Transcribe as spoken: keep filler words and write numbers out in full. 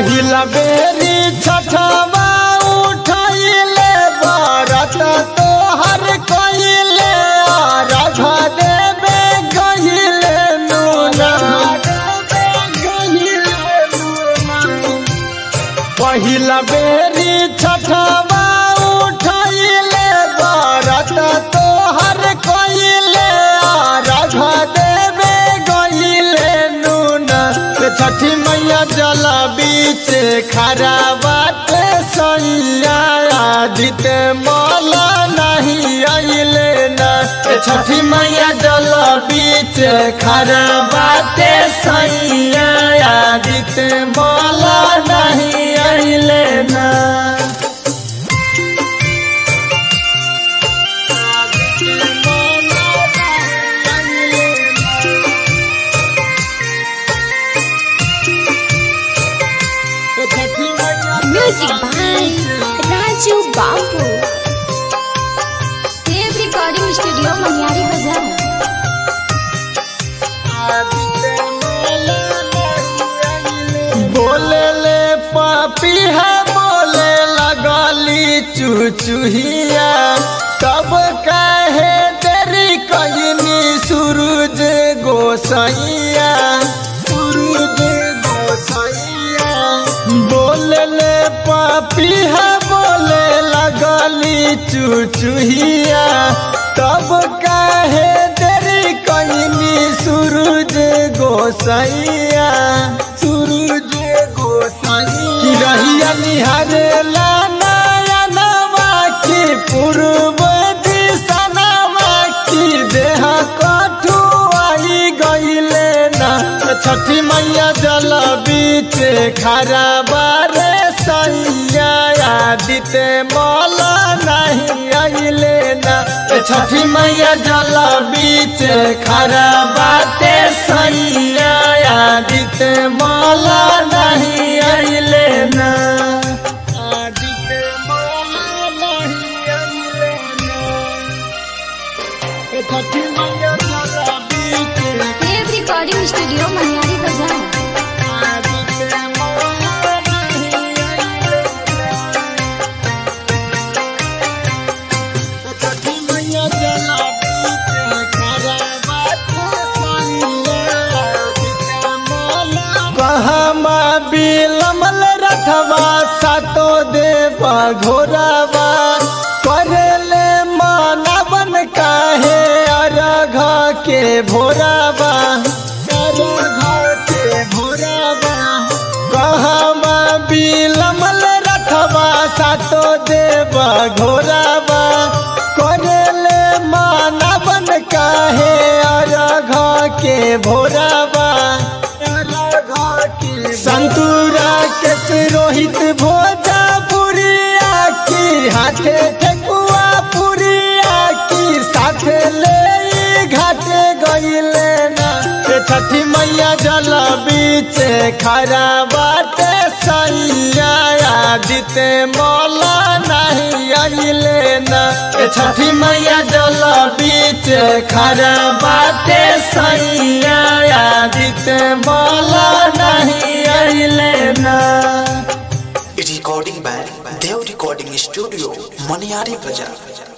पहिला बेरी छठवा उठाइले बरत तोहर कइले राधा देवे गइले नुना पहिला बेरी छठवा उठाइले बरत तोहर कइले राधा देवे गइले नुना छठी मैया जल बीच खरा बाटे सैया आदित मौला नहीं आइले ना छठी मैया जल बीच खरा बाटे सैया आदित मौला नहीं आइले ना Music by Raju Babu. Save Recording Studio, Maniari Bazaar. बोले ले पापी है बोले लगली चुचुहिया तब कहे तेरी कहीं सूरज गोसाइया सूरज गोसाइया बोले ले पापी है बोले लगली चुचुहिया तब कहे तेरी कहीं सूरज गोसाइया सूरज गोसाइया की रहिया निहारे लाना नवा की पूर्व दिशा की देह कठुआई गइले ना छठी मैया जल बीच खरा बारे सैया आदित मौला नहीं आइले ना छठी मैया जल बीच खरा बाटे सैया आदित मौला नहीं आइले ना आदित मौला नहीं आइले ना छठी मैया जल बीच Save Recording Studio, Maniari Bazaar. बिलमल रथवा सातो देवा घोरावा करेले मानवन काहे अरघ के भोरावा अरघ के भोरावा कहमा बिलमल रथवा सातो देवा घोरावा करेले मानवन काहे अरघ के भोरावा संतूरा के रोहित भोजा पुरिया की हाथे ठेकुआ पुरिया की साथे ले घाटे गइले ना छठी मैया जल बीच खरा बाटे सैया आदित मौला नहीं आइले ना छठी मैया जल बीच खरा बाटे सैया आदित मौला नहीं आइले ना Recording by Dev Recording Studio, Maniari Bazaar.